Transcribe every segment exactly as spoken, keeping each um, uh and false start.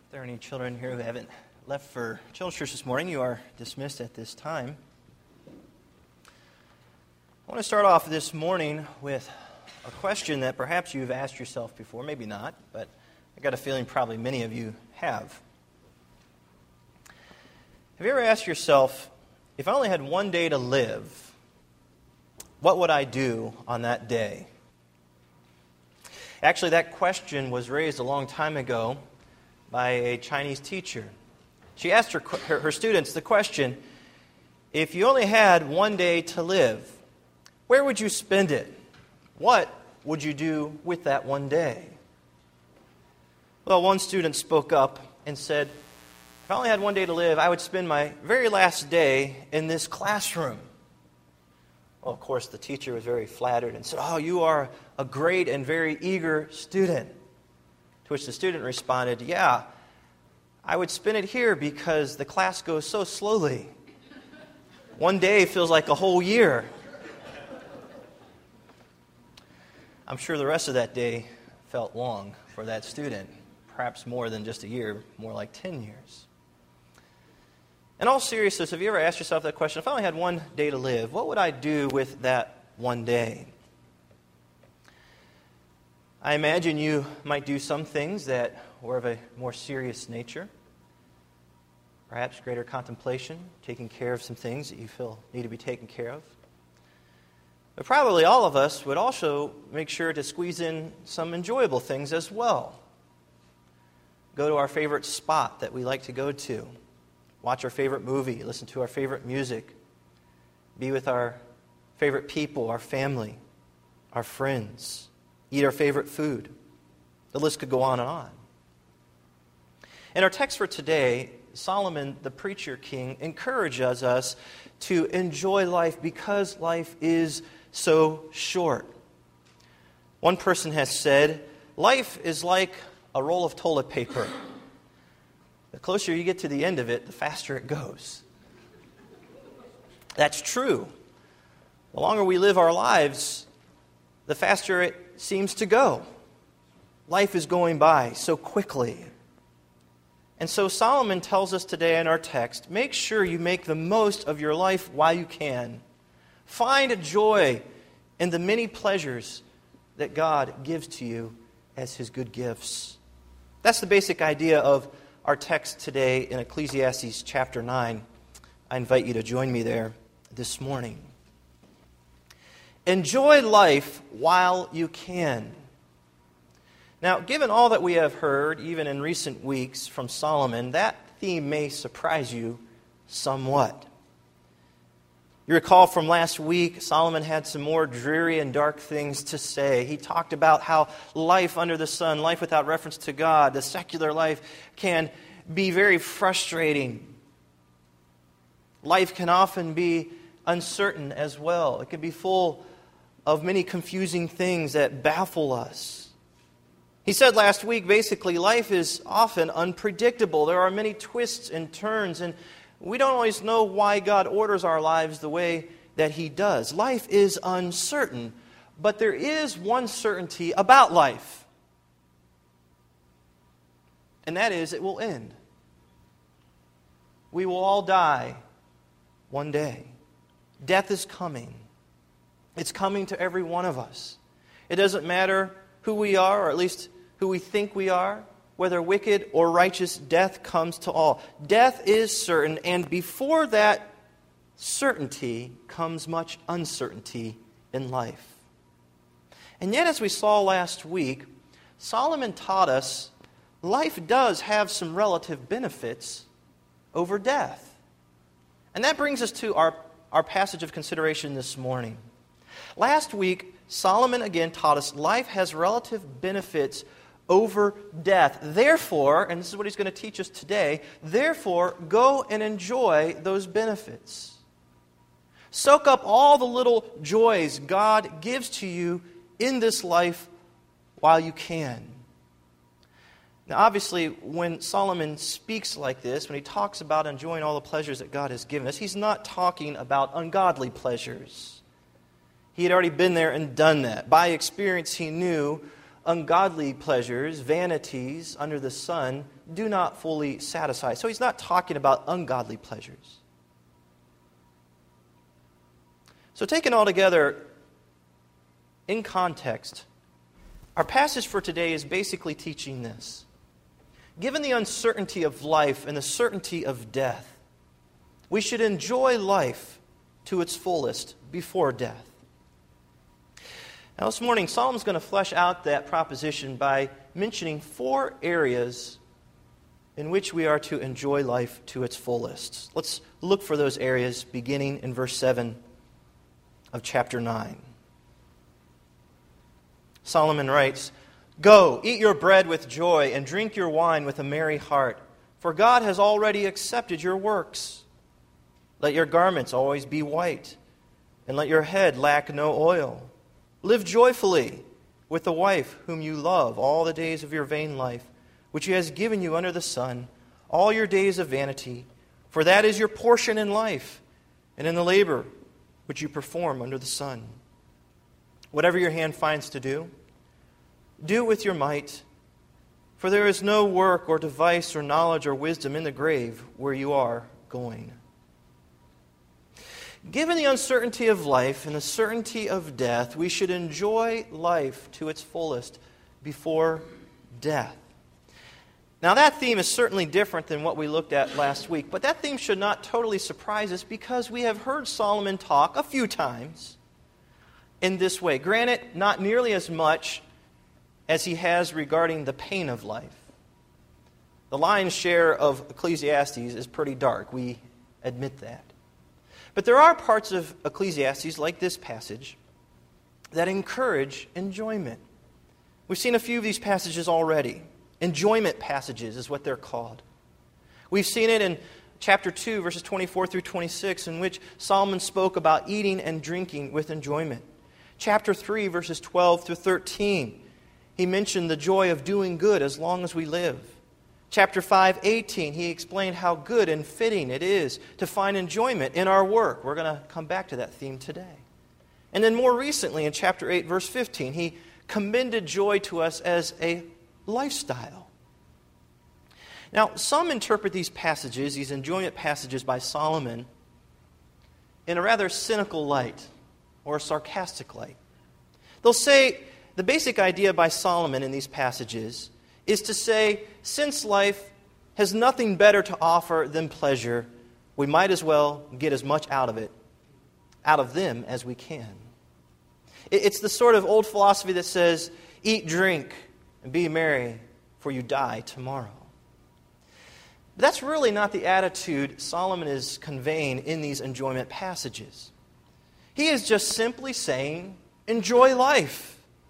If there are any children here who haven't left for children's church this morning, you are dismissed at this time. I want to start off this morning with a question that perhaps you've asked yourself before, maybe not, but I got a feeling probably many of you have. Have you ever asked yourself, if I only had one day to live, what would I do on that day? Actually, that question was raised a long time ago by a Chinese teacher. She asked her, her, her students the question, if you only had one day to live, where would you spend it? What would you do with that one day? Well, one student spoke up and said, if I only had one day to live, I would spend my very last day in this classroom. Well, of course, the teacher was very flattered and said, oh, you are a great and very eager student. To which the student responded, yeah, I would spend it here because the class goes so slowly. One day feels like a whole year. I'm sure the rest of that day felt long for that student, perhaps more than just a year, more like ten years. In all seriousness, have you ever asked yourself that question, if I only had one day to live, what would I do with that one day? I imagine you might do some things that were of a more serious nature. Perhaps greater contemplation, taking care of some things that you feel need to be taken care of. But probably all of us would also make sure to squeeze in some enjoyable things as well. Go to our favorite spot that we like to go to. Watch our favorite movie, listen to our favorite music. Be with our favorite people, our family, our friends. Eat our favorite food. The list could go on and on. In our text for today, Solomon, the preacher king, encourages us to enjoy life because life is so short. One person has said, life is like a roll of toilet paper. The closer you get to the end of it, the faster it goes. That's true. The longer we live our lives, the faster it seems to go. Life is going by so quickly. And so Solomon tells us today in our text, make sure you make the most of your life while you can. Find joy in the many pleasures that God gives to you as His good gifts. That's the basic idea of our text today in Ecclesiastes chapter nine. I invite you to join me there this morning. Enjoy life while you can. Now, given all that we have heard, even in recent weeks, from Solomon, that theme may surprise you somewhat. You recall from last week, Solomon had some more dreary and dark things to say. He talked about how life under the sun, life without reference to God, the secular life, can be very frustrating. Life can often be uncertain as well. It can be full of many confusing things that baffle us. He said last week, basically, life is often unpredictable. There are many twists and turns, and we don't always know why God orders our lives the way that He does. Life is uncertain, but there is one certainty about life, and that is it will end. We will all die one day. Death is coming. It's coming to every one of us. It doesn't matter who we are, or at least who we think we are, whether wicked or righteous, death comes to all. Death is certain, and before that certainty comes much uncertainty in life. And yet, as we saw last week, Solomon taught us life does have some relative benefits over death. And that brings us to our, our passage of consideration this morning. Last week, Solomon again taught us life has relative benefits over death. Therefore, and this is what he's going to teach us today, therefore, go and enjoy those benefits. Soak up all the little joys God gives to you in this life while you can. Now, obviously, when Solomon speaks like this, when he talks about enjoying all the pleasures that God has given us, he's not talking about ungodly pleasures. He had already been there and done that. By experience, he knew ungodly pleasures, vanities under the sun, do not fully satisfy. So he's not talking about ungodly pleasures. So taken all together, in context, our passage for today is basically teaching this. Given the uncertainty of life and the certainty of death, we should enjoy life to its fullest before death. Now this morning, Solomon's going to flesh out that proposition by mentioning four areas in which we are to enjoy life to its fullest. Let's look for those areas beginning in verse seven of chapter nine. Solomon writes, "Go, eat your bread with joy and drink your wine with a merry heart, for God has already accepted your works. Let your garments always be white, and let your head lack no oil. Live joyfully with the wife whom you love all the days of your vain life, which He has given you under the sun, all your days of vanity, for that is your portion in life and in the labor which you perform under the sun. Whatever your hand finds to do, do it with your might, for there is no work or device or knowledge or wisdom in the grave where you are going." Given the uncertainty of life and the certainty of death, we should enjoy life to its fullest before death. Now that theme is certainly different than what we looked at last week, but that theme should not totally surprise us because we have heard Solomon talk a few times in this way. Granted, not nearly as much as he has regarding the pain of life. The lion's share of Ecclesiastes is pretty dark, we admit that. But there are parts of Ecclesiastes, like this passage, that encourage enjoyment. We've seen a few of these passages already. Enjoyment passages is what they're called. We've seen it in chapter two, verses twenty-four through twenty-six, in which Solomon spoke about eating and drinking with enjoyment. Chapter three, verses twelve through thirteen, he mentioned the joy of doing good as long as we live. Chapter five, eighteen, he explained how good and fitting it is to find enjoyment in our work. We're going to come back to that theme today. And then more recently, in chapter eight, verse fifteen, he commended joy to us as a lifestyle. Now, some interpret these passages, these enjoyment passages by Solomon, in a rather cynical light or a sarcastic light. They'll say the basic idea by Solomon in these passages is to say, since life has nothing better to offer than pleasure, we might as well get as much out of it, out of them as we can. It's the sort of old philosophy that says, eat, drink, and be merry, for you die tomorrow. But that's really not the attitude Solomon is conveying in these enjoyment passages. He is just simply saying, enjoy life.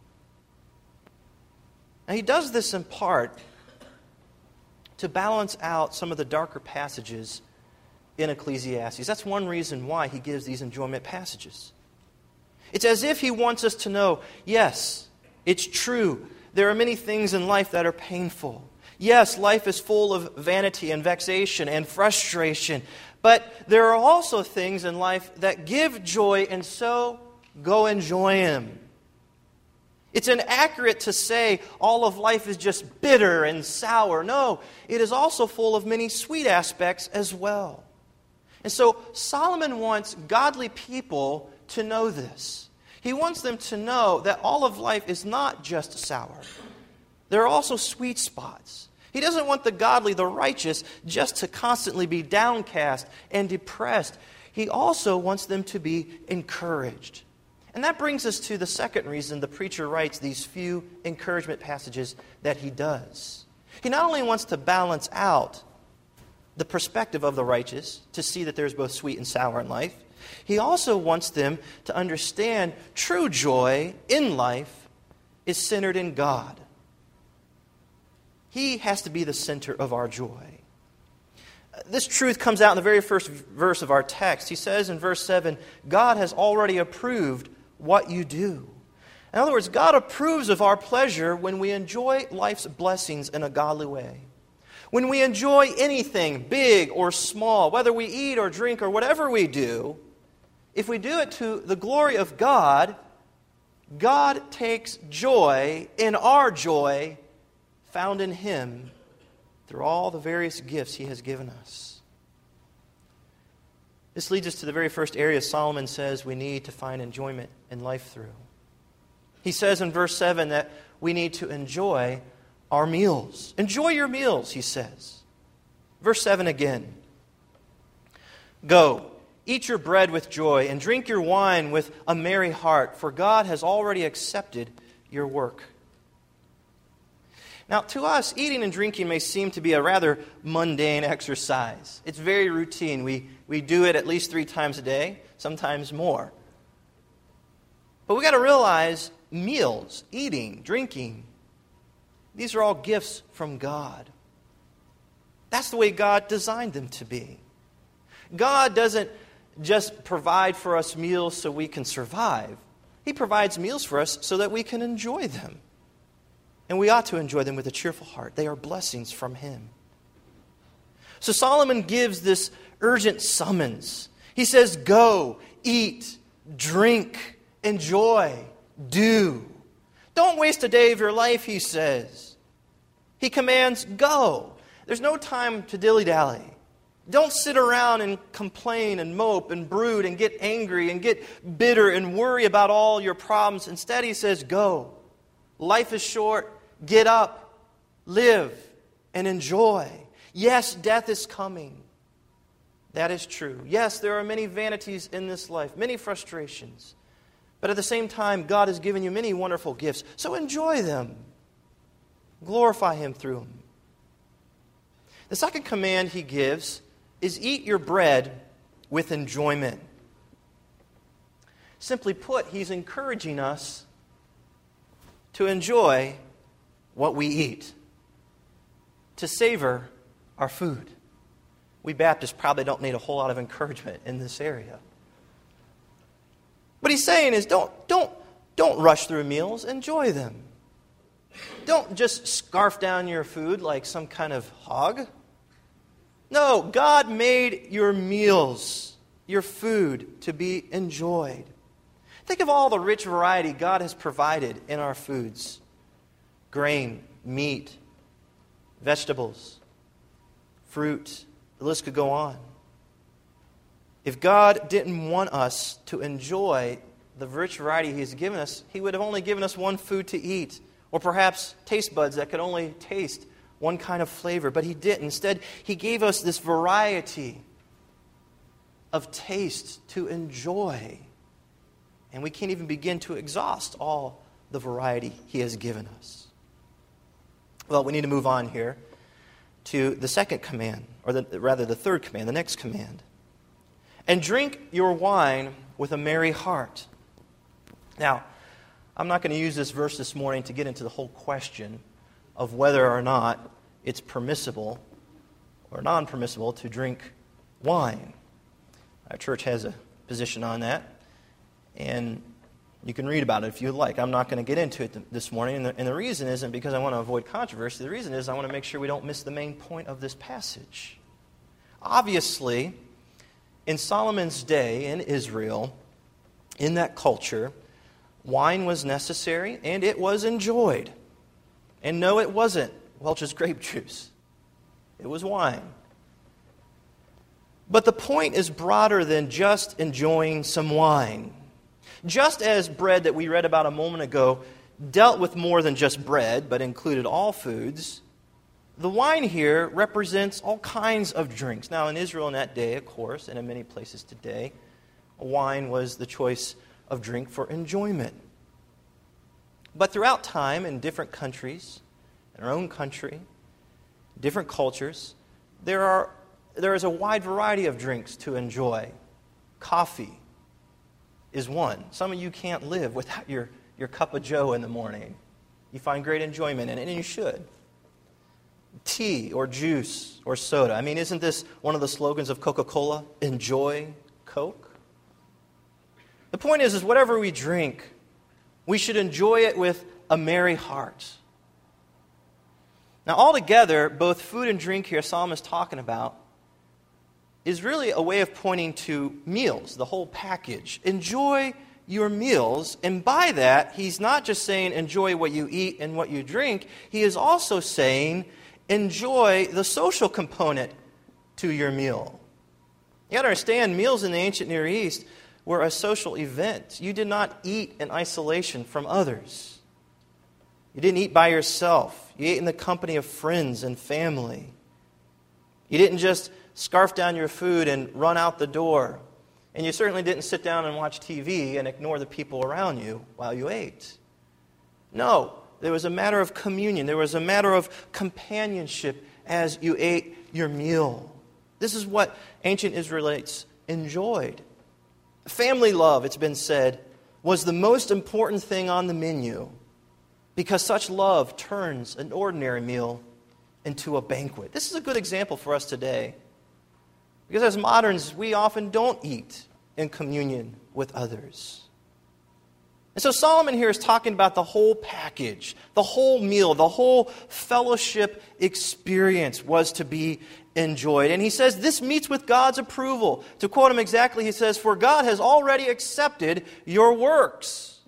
Now, he does this in part to balance out some of the darker passages in Ecclesiastes. That's one reason why he gives these enjoyment passages. It's as if he wants us to know, yes, it's true. There are many things in life that are painful. Yes, life is full of vanity and vexation and frustration. But there are also things in life that give joy, and so go enjoy them. It's inaccurate to say all of life is just bitter and sour. No, it is also full of many sweet aspects as well. And so Solomon wants godly people to know this. He wants them to know that all of life is not just sour. There are also sweet spots. He doesn't want the godly, the righteous, just to constantly be downcast and depressed. He also wants them to be encouraged. And that brings us to the second reason the preacher writes these few encouragement passages that he does. He not only wants to balance out the perspective of the righteous, to see that there's both sweet and sour in life, he also wants them to understand true joy in life is centered in God. He has to be the center of our joy. This truth comes out in the very first verse of our text. He says in verse seven, God has already approved what you do. In other words, God approves of our pleasure when we enjoy life's blessings in a godly way. When we enjoy anything, big or small, whether we eat or drink or whatever we do, if we do it to the glory of God, God takes joy in our joy found in Him through all the various gifts He has given us. This leads us to the very first area Solomon says we need to find enjoyment in life through. He says in verse seven that we need to enjoy our meals. Enjoy your meals, he says. Verse seven again. Go, eat your bread with joy, and drink your wine with a merry heart, for God has already accepted your work. Now, to us, eating and drinking may seem to be a rather mundane exercise. It's very routine. We, we do it at least three times a day, sometimes more. But we've got to realize meals, eating, drinking, these are all gifts from God. That's the way God designed them to be. God doesn't just provide for us meals so we can survive. He provides meals for us so that we can enjoy them. And we ought to enjoy them with a cheerful heart. They are blessings from Him. So Solomon gives this urgent summons. He says, go, eat, drink, enjoy, do. Don't waste a day of your life, he says. He commands, go. There's no time to dilly-dally. Don't sit around and complain and mope and brood and get angry and get bitter and worry about all your problems. Instead, he says, go. Life is short. Get up, live, and enjoy. Yes, death is coming. That is true. Yes, there are many vanities in this life, many frustrations. But at the same time, God has given you many wonderful gifts. So enjoy them. Glorify Him through them. The second command He gives is eat your bread with enjoyment. Simply put, He's encouraging us to enjoy what we eat, to savor our food. We Baptists probably don't need a whole lot of encouragement in this area. What he's saying is don't, don't, don't rush through meals, enjoy them. Don't just scarf down your food like some kind of hog. No, God made your meals, your food, to be enjoyed. Think of all the rich variety God has provided in our foods. Grain, meat, vegetables, fruit. The list could go on. If God didn't want us to enjoy the rich variety He has given us, He would have only given us one food to eat, or perhaps taste buds that could only taste one kind of flavor. But He didn't. Instead, He gave us this variety of taste to enjoy. And we can't even begin to exhaust all the variety He has given us. Well, we need to move on here to the second command, or the, rather the third command, the next command. And drink your wine with a merry heart. Now, I'm not going to use this verse this morning to get into the whole question of whether or not it's permissible or non-permissible to drink wine. Our church has a position on that, and you can read about it if you like. I'm not going to get into it this morning, and the, and the reason isn't because I want to avoid controversy. The reason is I want to make sure we don't miss the main point of this passage. Obviously, in Solomon's day in Israel, in that culture, wine was necessary and it was enjoyed. And no, it wasn't Welch's grape juice. It was wine. But the point is broader than just enjoying some wine. Just as bread that we read about a moment ago dealt with more than just bread, but included all foods, the wine here represents all kinds of drinks. Now, in Israel in that day, of course, and in many places today, wine was the choice of drink for enjoyment. But throughout time, in different countries, in our own country, different cultures, there are there is a wide variety of drinks to enjoy. Coffee is one. Some of you can't live without your, your cup of joe in the morning. You find great enjoyment in it, and you should. Tea or juice or soda. I mean, isn't this one of the slogans of Coca-Cola? Enjoy Coke. The point is, is whatever we drink, we should enjoy it with a merry heart. Now, altogether, both food and drink here Solomon is talking about is really a way of pointing to meals, the whole package. Enjoy your meals. And by that, he's not just saying enjoy what you eat and what you drink. He is also saying enjoy the social component to your meal. You got to understand, meals in the ancient Near East were a social event. You did not eat in isolation from others. You didn't eat by yourself. You ate in the company of friends and family. You didn't just scarf down your food and run out the door. And you certainly didn't sit down and watch T V and ignore the people around you while you ate. No, there was a matter of communion. There was a matter of companionship as you ate your meal. This is what ancient Israelites enjoyed. Family love, it's been said, was the most important thing on the menu because such love turns an ordinary meal into a banquet. This is a good example for us today. Because as moderns, we often don't eat in communion with others. And so Solomon here is talking about the whole package, the whole meal, the whole fellowship experience was to be enjoyed. And he says this meets with God's approval. To quote him exactly, he says, "For God has already accepted your works."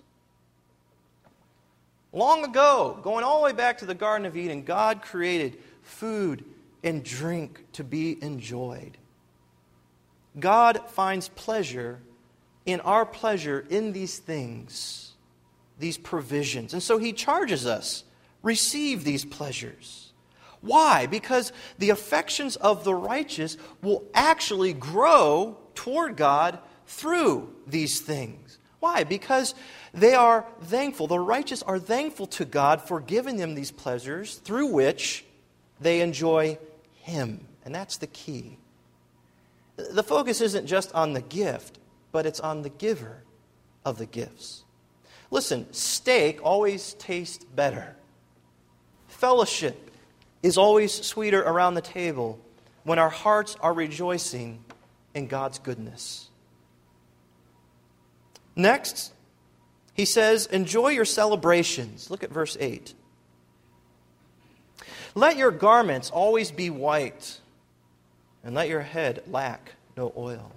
Long ago, going all the way back to the Garden of Eden, God created food and drink to be enjoyed. God finds pleasure in our pleasure in these things, these provisions. And so he charges us, receive these pleasures. Why? Because the affections of the righteous will actually grow toward God through these things. Why? Because they are thankful. The righteous are thankful to God for giving them these pleasures through which they enjoy Him. And that's the key. The focus isn't just on the gift, but it's on the giver of the gifts. Listen, steak always tastes better. Fellowship is always sweeter around the table when our hearts are rejoicing in God's goodness. Next, he says, enjoy your celebrations. Look at verse eight. Let your garments always be white, and let your head lack no oil.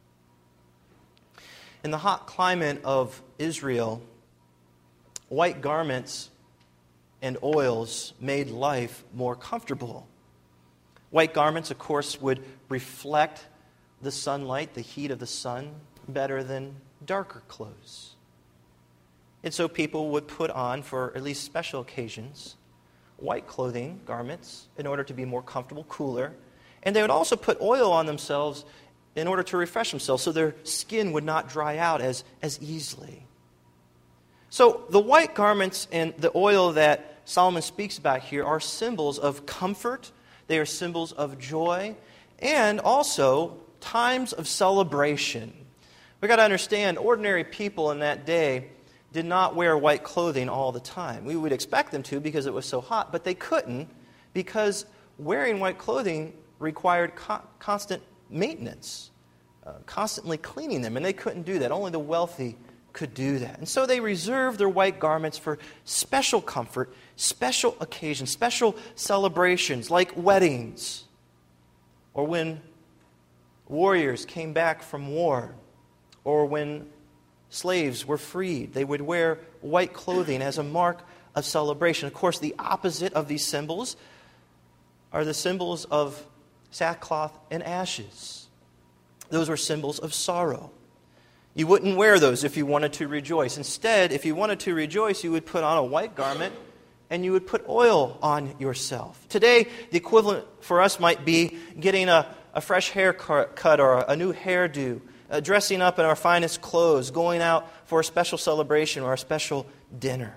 In the hot climate of Israel, white garments and oils made life more comfortable. White garments, of course, would reflect the sunlight, the heat of the sun, better than darker clothes. And so people would put on, for at least special occasions, white clothing, garments, in order to be more comfortable, cooler. And they would also put oil on themselves in order to refresh themselves so their skin would not dry out as, as easily. So the white garments and the oil that Solomon speaks about here are symbols of comfort. They are symbols of joy and also times of celebration. We've got to understand, ordinary people in that day did not wear white clothing all the time. We would expect them to because it was so hot, but they couldn't because wearing white clothing required co- constant maintenance, uh, constantly cleaning them, and they couldn't do that. Only the wealthy could do that. And so they reserved their white garments for special comfort, special occasions, special celebrations like weddings, or when warriors came back from war, or when slaves were freed. They would wear white clothing as a mark of celebration. Of course, the opposite of these symbols are the symbols of sackcloth and ashes. Those were symbols of sorrow. You wouldn't wear those if you wanted to rejoice. Instead, if you wanted to rejoice, you would put on a white garment and you would put oil on yourself. Today, the equivalent for us might be getting a, a fresh haircut or a, a new hairdo, uh, dressing up in our finest clothes, going out for a special celebration or a special dinner.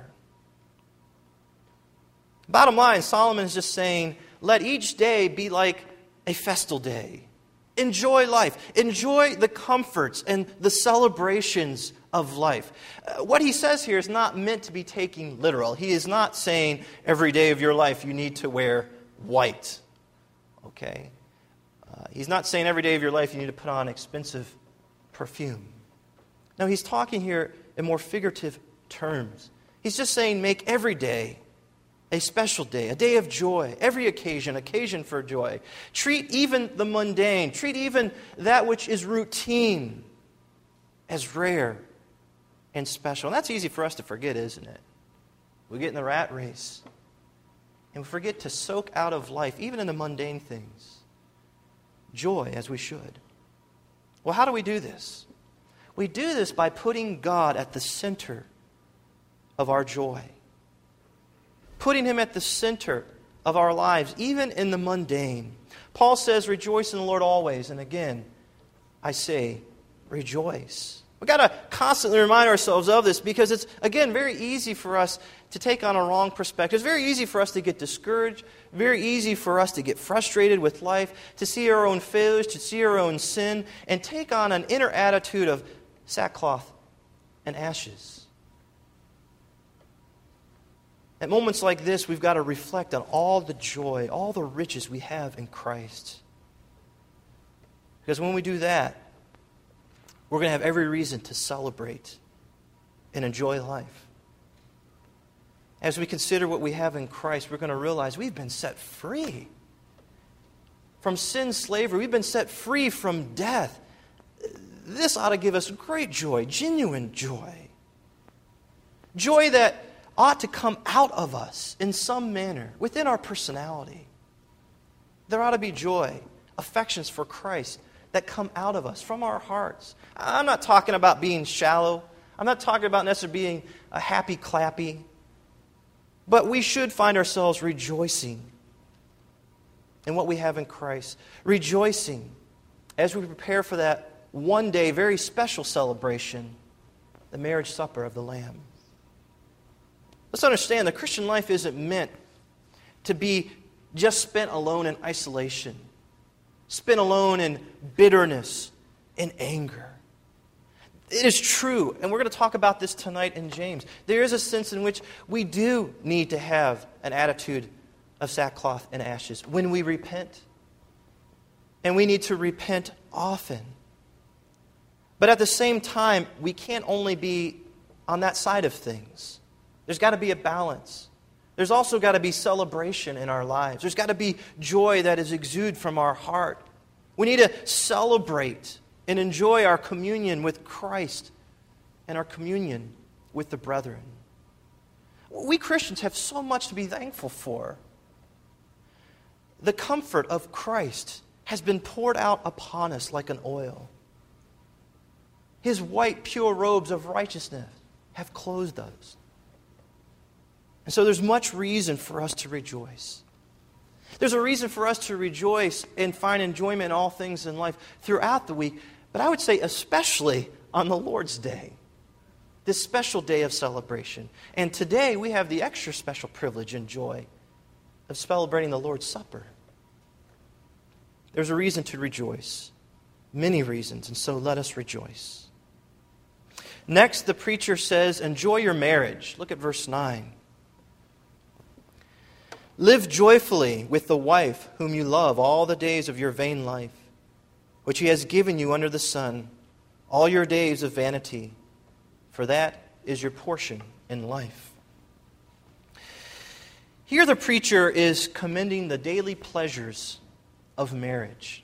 Bottom line, Solomon is just saying, let each day be like a festal day. Enjoy life. Enjoy the comforts and the celebrations of life. Uh, what he says here is not meant to be taken literal. He is not saying every day of your life you need to wear white. Okay? Uh, he's not saying every day of your life you need to put on expensive perfume. No, he's talking here in more figurative terms. He's just saying make every day a special day, a day of joy, every occasion, occasion for joy. Treat even the mundane, treat even that which is routine as rare and special. And that's easy for us to forget, isn't it? We get in the rat race, and we forget to soak out of life, even in the mundane things, joy as we should. Well, how do we do this? We do this by putting God at the center of our joy. Putting Him at the center of our lives, even in the mundane. Paul says, rejoice in the Lord always. And again, I say, rejoice. We've got to constantly remind ourselves of this because it's, again, very easy for us to take on a wrong perspective. It's very easy for us to get discouraged, very easy for us to get frustrated with life, to see our own failures, to see our own sin, and take on an inner attitude of sackcloth and ashes. At moments like this, we've got to reflect on all the joy, all the riches we have in Christ. Because when we do that, we're going to have every reason to celebrate and enjoy life. As we consider what we have in Christ, we're going to realize we've been set free from sin's slavery. We've been set free from death. This ought to give us great joy, genuine joy. Joy that ought to come out of us in some manner, within our personality. There ought to be joy, affections for Christ that come out of us, from our hearts. I'm not talking about being shallow. I'm not talking about necessarily being a happy clappy. But we should find ourselves rejoicing in what we have in Christ. Rejoicing as we prepare for that one day, very special celebration, the marriage supper of the Lamb. Let's understand the Christian life isn't meant to be just spent alone in isolation, spent alone in bitterness and anger. It is true, and we're going to talk about this tonight in James. There is a sense in which we do need to have an attitude of sackcloth and ashes when we repent. And we need to repent often. But at the same time, we can't only be on that side of things. There's got to be a balance. There's also got to be celebration in our lives. There's got to be joy that is exuded from our heart. We need to celebrate and enjoy our communion with Christ and our communion with the brethren. We Christians have so much to be thankful for. The comfort of Christ has been poured out upon us like an oil. His white, pure robes of righteousness have clothed us. And so there's much reason for us to rejoice. There's a reason for us to rejoice and find enjoyment in all things in life throughout the week, but I would say especially on the Lord's Day, this special day of celebration. And today we have the extra special privilege and joy of celebrating the Lord's Supper. There's a reason to rejoice, many reasons, and so let us rejoice. Next, the preacher says, enjoy your marriage. Look at verse nine. Live joyfully with the wife whom you love all the days of your vain life, which He has given you under the sun, all your days of vanity, for that is your portion in life. Here the preacher is commending the daily pleasures of marriage.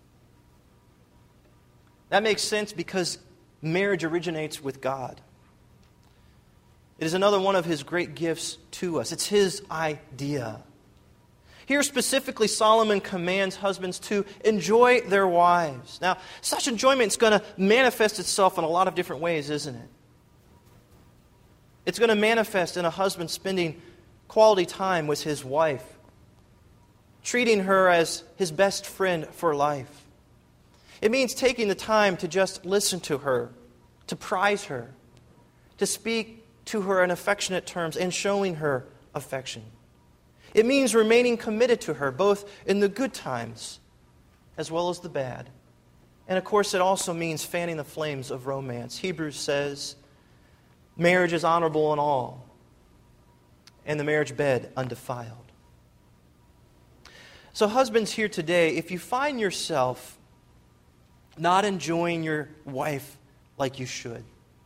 That makes sense because marriage originates with God. It is another one of His great gifts to us. It's His idea. Here specifically, Solomon commands husbands to enjoy their wives. Now, such enjoyment is going to manifest itself in a lot of different ways, isn't it? It's going to manifest in a husband spending quality time with his wife, treating her as his best friend for life. It means taking the time to just listen to her, to prize her, to speak to her in affectionate terms and showing her affection. It means remaining committed to her, both in the good times as well as the bad. And of course, it also means fanning the flames of romance. Hebrews says, marriage is honorable in all, and the marriage bed undefiled. So husbands here today, if you find yourself not enjoying your wife like you should,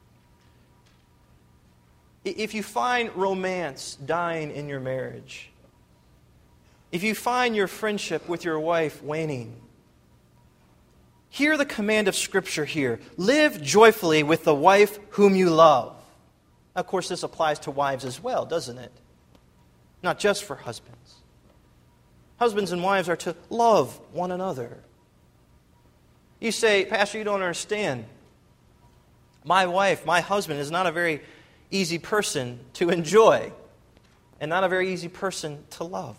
if you find romance dying in your marriage, if you find your friendship with your wife waning, Hear the command of Scripture here. Live joyfully with the wife whom you love. Of course, this applies to wives as well, doesn't it? Not just for husbands. Husbands and wives are to love one another. You say, Pastor, you don't understand. My wife, my husband is not a very easy person to enjoy and not a very easy person to love.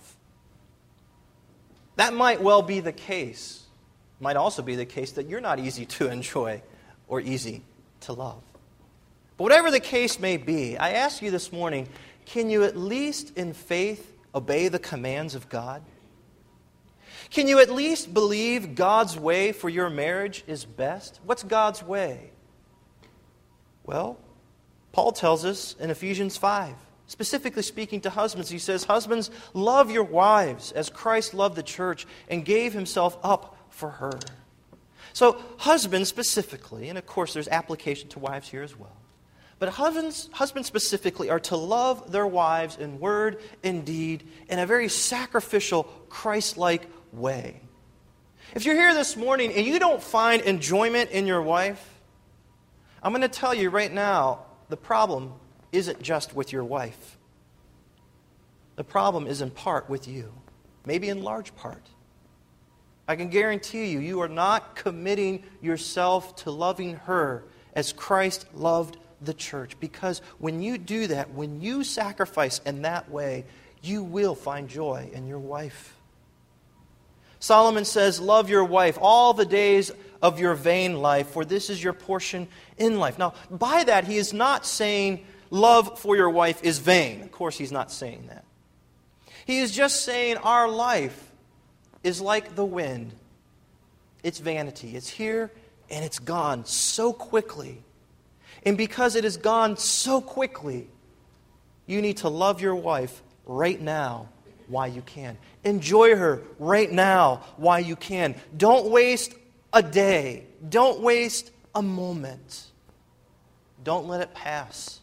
That might well be the case. It might also be the case that you're not easy to enjoy or easy to love. But whatever the case may be, I ask you this morning, can you at least in faith obey the commands of God? Can you at least believe God's way for your marriage is best? What's God's way? Well, Paul tells us in Ephesians five, specifically speaking to husbands, he says, husbands, love your wives as Christ loved the church and gave himself up for her. So husbands specifically, and of course there's application to wives here as well, but husbands, husbands specifically are to love their wives in word and deed in a very sacrificial, Christ-like way. If you're here this morning and you don't find enjoyment in your wife, I'm going to tell you right now, the problem isn't just with your wife. The problem is in part with you, maybe in large part. I can guarantee you, you are not committing yourself to loving her as Christ loved the church. Because when you do that, when you sacrifice in that way, you will find joy in your wife. Solomon says, love your wife all the days of your vain life, for this is your portion in life. Now, by that, he is not saying love for your wife is vain. Of course, he's not saying that. He is just saying our life is like the wind. It's vanity. It's here and it's gone so quickly. And because it is gone so quickly, you need to love your wife right now while you can. Enjoy her right now while you can. Don't waste a day. Don't waste a moment. Don't let it pass.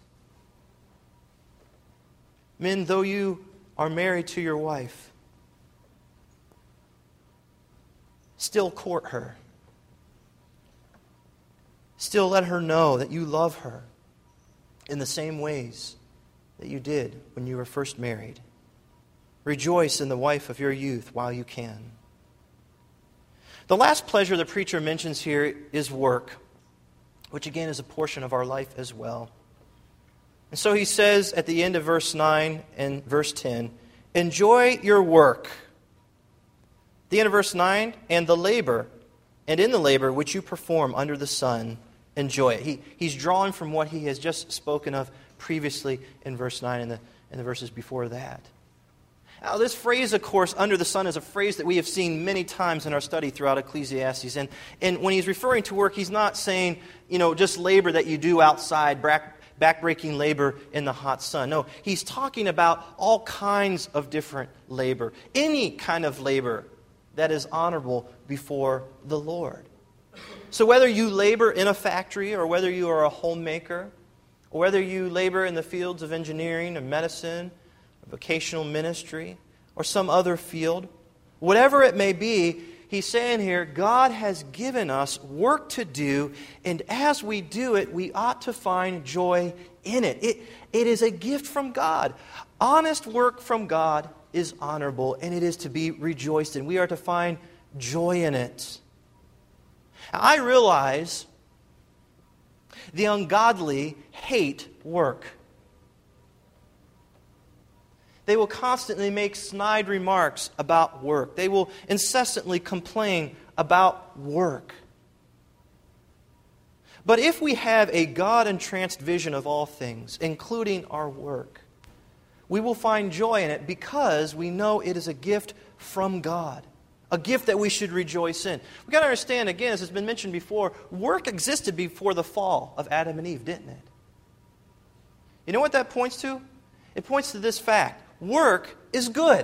Men, though you are married to your wife, still court her. Still let her know that you love her in the same ways that you did when you were first married. Rejoice in the wife of your youth while you can. The last pleasure the preacher mentions here is work, which again is a portion of our life as well. And so he says at the end of verse nine and verse ten, enjoy your work. The end of verse nine, and the labor, and in the labor which you perform under the sun, enjoy it. He, he's drawing from what he has just spoken of previously in verse nine and the, and the verses before that. Now, this phrase, of course, under the sun, is a phrase that we have seen many times in our study throughout Ecclesiastes. And, and when he's referring to work, he's not saying, you know, just labor that you do outside, back, backbreaking labor in the hot sun. No, he's talking about all kinds of different labor. Any kind of labor that is honorable before the Lord. So whether you labor in a factory or whether you are a homemaker, or whether you labor in the fields of engineering or medicine, vocational ministry, or some other field, whatever it may be, he's saying here, God has given us work to do, and as we do it, we ought to find joy in it. It, it is a gift from God. Honest work from God is honorable, and it is to be rejoiced in. We are to find joy in it. I realize the ungodly hate work. They will constantly make snide remarks about work. They will incessantly complain about work. But if we have a God-entranced vision of all things, including our work, we will find joy in it because we know it is a gift from God, a gift that we should rejoice in. We've got to understand, again, as has been mentioned before, work existed before the fall of Adam and Eve, didn't it? You know what that points to? It points to this fact. Work is good.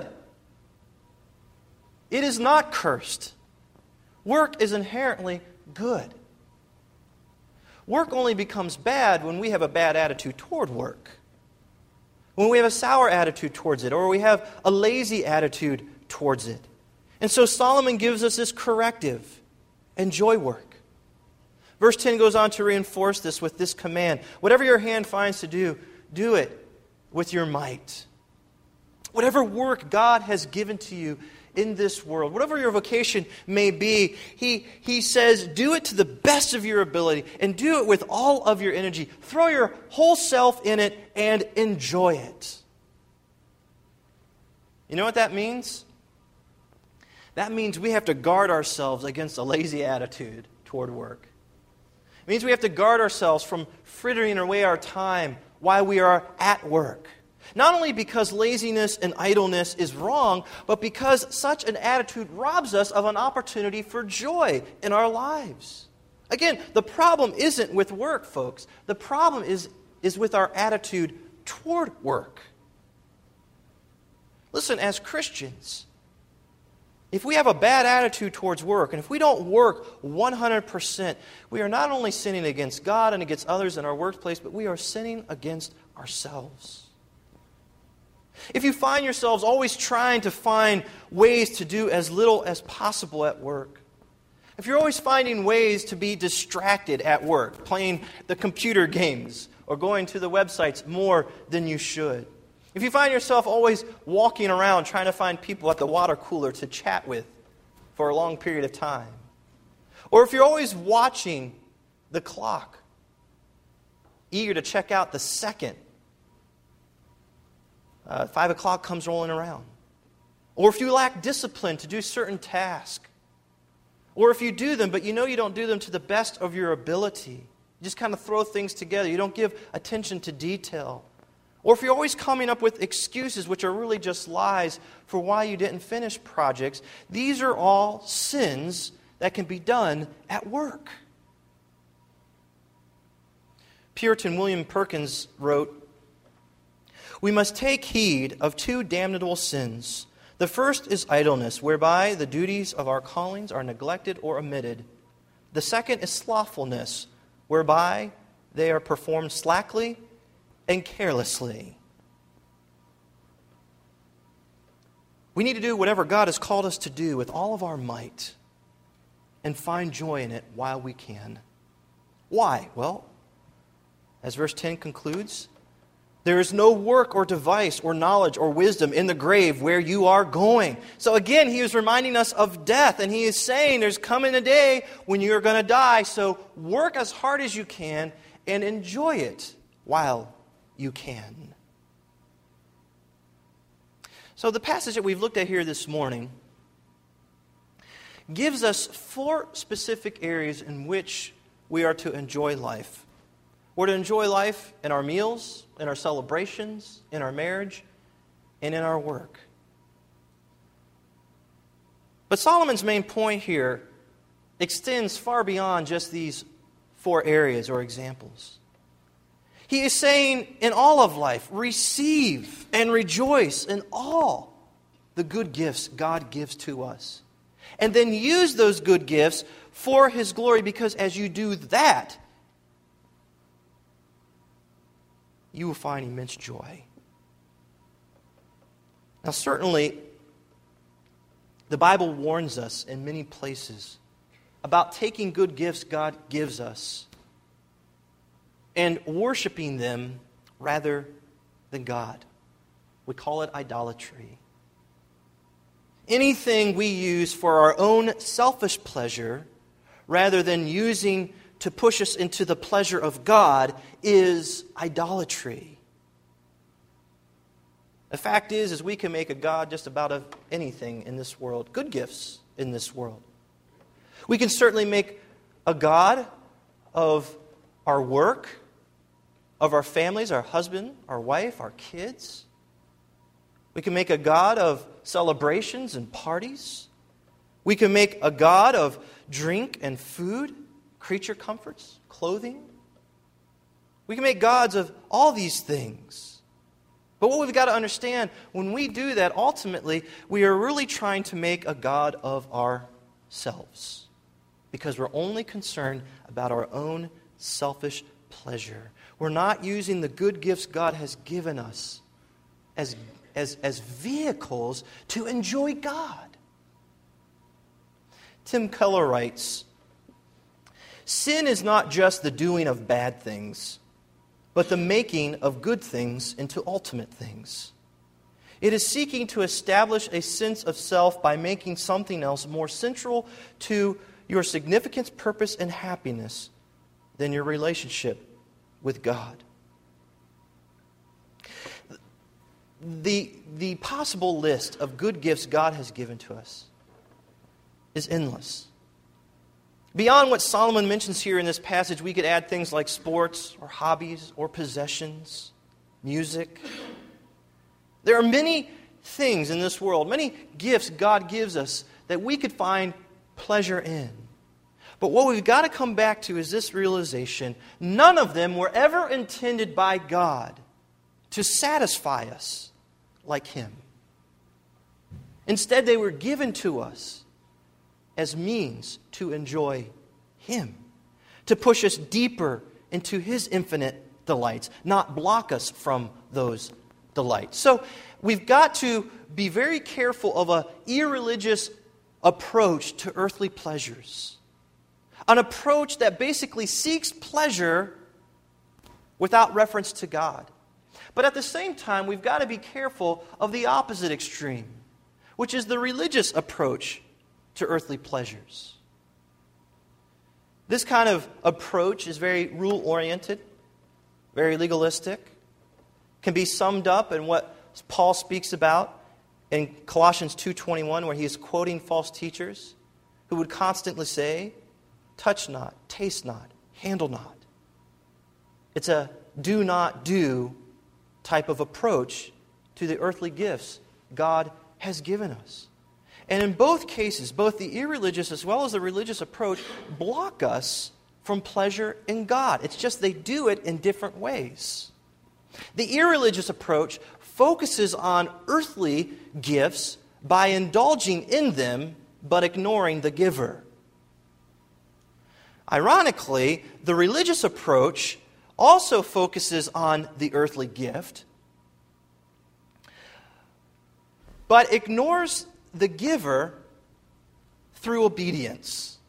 It is not cursed. Work is inherently good. Work only becomes bad when we have a bad attitude toward work. When we have a sour attitude towards it, or we have a lazy attitude towards it. And so Solomon gives us this corrective. Enjoy work. Verse ten goes on to reinforce this with this command. Whatever your hand finds to do, do it with your might. Whatever work God has given to you in this world, whatever your vocation may be, he, he says, do it to the best of your ability and do it with all of your energy. Throw your whole self in it and enjoy it. You know what that means? That means we have to guard ourselves against a lazy attitude toward work. It means we have to guard ourselves from frittering away our time while we are at work. Not only because laziness and idleness is wrong, but because such an attitude robs us of an opportunity for joy in our lives. Again, the problem isn't with work, folks. The problem is, is with our attitude toward work. Listen, as Christians, if we have a bad attitude towards work, and if we don't work one hundred percent, we are not only sinning against God and against others in our workplace, but we are sinning against ourselves. If you find yourselves always trying to find ways to do as little as possible at work, if you're always finding ways to be distracted at work, playing the computer games or going to the websites more than you should, if you find yourself always walking around trying to find people at the water cooler to chat with for a long period of time, or if you're always watching the clock, eager to check out the second Uh, five o'clock comes rolling around. Or if you lack discipline to do certain tasks. Or if you do them, but you know you don't do them to the best of your ability. You just kind of throw things together. You don't give attention to detail. Or if you're always coming up with excuses, which are really just lies, for why you didn't finish projects. These are all sins that can be done at work. Puritan William Perkins wrote, "We must take heed of two damnable sins. The first is idleness, whereby the duties of our callings are neglected or omitted. The second is slothfulness, whereby they are performed slackly and carelessly." We need to do whatever God has called us to do with all of our might and find joy in it while we can. Why? Well, as verse ten concludes, there is no work or device or knowledge or wisdom in the grave where you are going. So again, he is reminding us of death, and he is saying there's coming a day when you're going to die, so work as hard as you can and enjoy it while you can. So the passage that we've looked at here this morning gives us four specific areas in which we are to enjoy life. We're to enjoy life in our meals, in our celebrations, in our marriage, and in our work. But Solomon's main point here extends far beyond just these four areas or examples. He is saying in all of life, receive and rejoice in all the good gifts God gives to us. And then use those good gifts for His glory, because as you do that, you will find immense joy. Now, certainly, the Bible warns us in many places about taking good gifts God gives us and worshiping them rather than God. We call it idolatry. Anything we use for our own selfish pleasure rather than using to push us into the pleasure of God is idolatry. The fact is, is we can make a God just about of anything in this world, good gifts in this world. We can certainly make a God of our work, of our families, our husband, our wife, our kids. We can make a God of celebrations and parties. We can make a God of drink and food, creature comforts, clothing. We can make gods of all these things. But what we've got to understand, when we do that, ultimately, we are really trying to make a God of ourselves. Because we're only concerned about our own selfish pleasure. We're not using the good gifts God has given us as, as, as vehicles to enjoy God. Tim Keller writes, Sin is not just the doing of bad things, but the making of good things into ultimate things. It is seeking to establish a sense of self by making something else more central to your significance, purpose, and happiness than your relationship with God. The, the possible list of good gifts God has given to us is endless. Beyond what Solomon mentions here in this passage, we could add things like sports or hobbies or possessions, music. There are many things in this world, many gifts God gives us that we could find pleasure in. But what we've got to come back to is this realization: none of them were ever intended by God to satisfy us like Him. Instead, they were given to us as means to enjoy Him, to push us deeper into His infinite delights, not block us from those delights. So we've got to be very careful of an irreligious approach to earthly pleasures, an approach that basically seeks pleasure without reference to God. But at the same time, we've got to be careful of the opposite extreme, which is the religious approach to earthly pleasures. This kind of approach is very rule-oriented, very legalistic, can be summed up in what Paul speaks about in Colossians two twenty-one, where he is quoting false teachers who would constantly say, touch not, taste not, handle not. It's a do not do type of approach to the earthly gifts God has given us. And in both cases, both the irreligious as well as the religious approach block us from pleasure in God. It's just they do it in different ways. The irreligious approach focuses on earthly gifts by indulging in them but ignoring the giver. Ironically, the religious approach also focuses on the earthly gift but ignores the giver through obedience.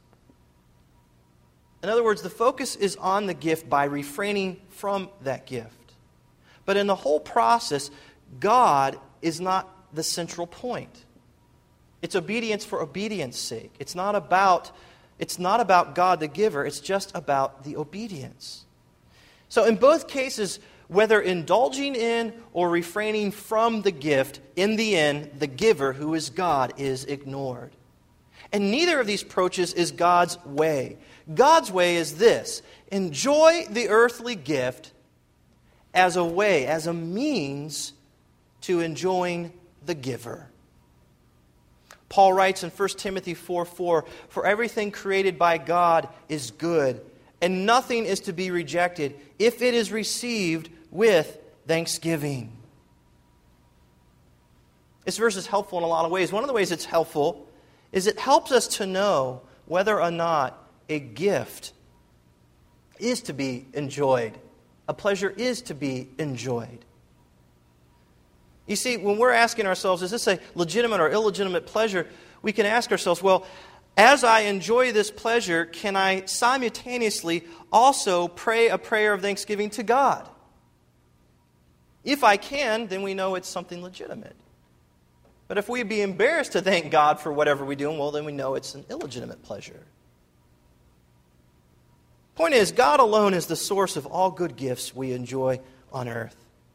In other words, the focus is on the gift by refraining from that gift. But in the whole process, God is not the central point. It's obedience for obedience sake. It's not about, it's not about God the giver, it's just about the obedience. So in both cases, whether indulging in or refraining from the gift, in the end, the giver, who is God, is ignored. And neither of these approaches is God's way. God's way is this: enjoy the earthly gift as a way, as a means to enjoying the giver. Paul writes in First Timothy four four, "For everything created by God is good, and nothing is to be rejected if it is received with thanksgiving." This verse is helpful in a lot of ways. One of the ways it's helpful is it helps us to know whether or not a gift is to be enjoyed. A pleasure is to be enjoyed. You see, when we're asking ourselves, is this a legitimate or illegitimate pleasure, we can ask ourselves, well, as I enjoy this pleasure, can I simultaneously also pray a prayer of thanksgiving to God? If I can, then we know it's something legitimate. But if we'd be embarrassed to thank God for whatever we do, well, then we know it's an illegitimate pleasure. Point is, God alone is the source of all good gifts we enjoy on earth.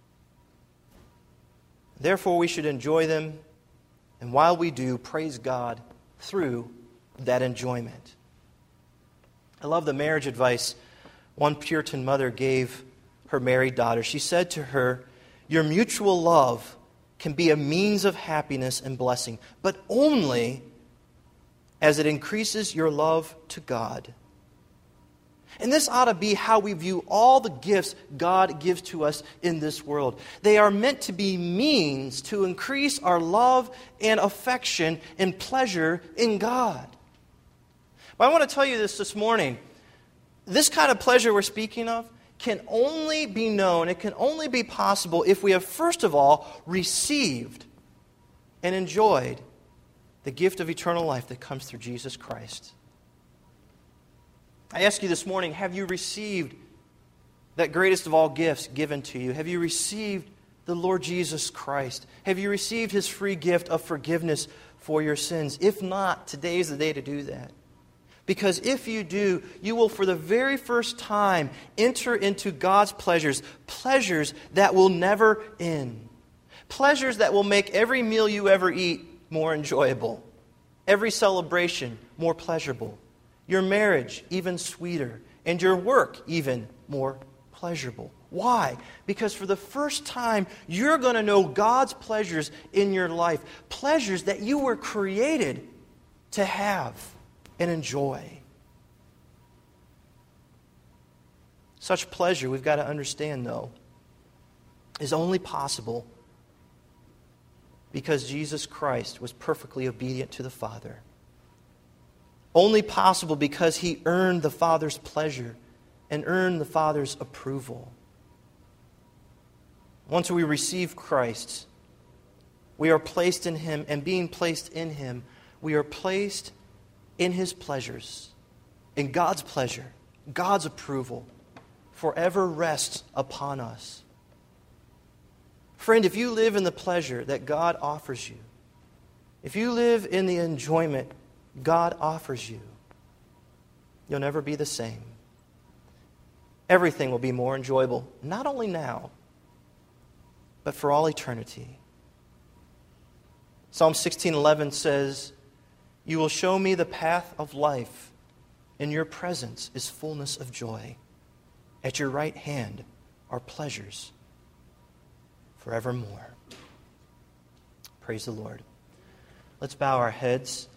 Therefore, we should enjoy them, and while we do, praise God through that enjoyment. I love the marriage advice one Puritan mother gave her married daughter. She said to her, "Your mutual love can be a means of happiness and blessing, but only as it increases your love to God." And this ought to be how we view all the gifts God gives to us in this world. They are meant to be means to increase our love and affection and pleasure in God. But I want to tell you this this morning. This kind of pleasure we're speaking of can only be known, it can only be possible if we have first of all received and enjoyed the gift of eternal life that comes through Jesus Christ. I ask you this morning, have you received that greatest of all gifts given to you? Have you received the Lord Jesus Christ? Have you received His free gift of forgiveness for your sins? If not, today is the day to do that. Because if you do, you will for the very first time enter into God's pleasures, pleasures that will never end. Pleasures that will make every meal you ever eat more enjoyable, every celebration more pleasurable, your marriage even sweeter, and your work even more pleasurable. Why? Because for the first time, you're going to know God's pleasures in your life, pleasures that you were created to have and enjoy. Such pleasure, we've got to understand, though, is only possible because Jesus Christ was perfectly obedient to the Father. Only possible because He earned the Father's pleasure and earned the Father's approval. Once we receive Christ, we are placed in Him, and being placed in Him, we are placed in His pleasures, in God's pleasure, God's approval, forever rests upon us. Friend, if you live in the pleasure that God offers you, if you live in the enjoyment God offers you, you'll never be the same. Everything will be more enjoyable, not only now, but for all eternity. Psalm sixteen eleven says, "You will show me the path of life. In your presence is fullness of joy. At your right hand are pleasures forevermore." Praise the Lord. Let's bow our heads.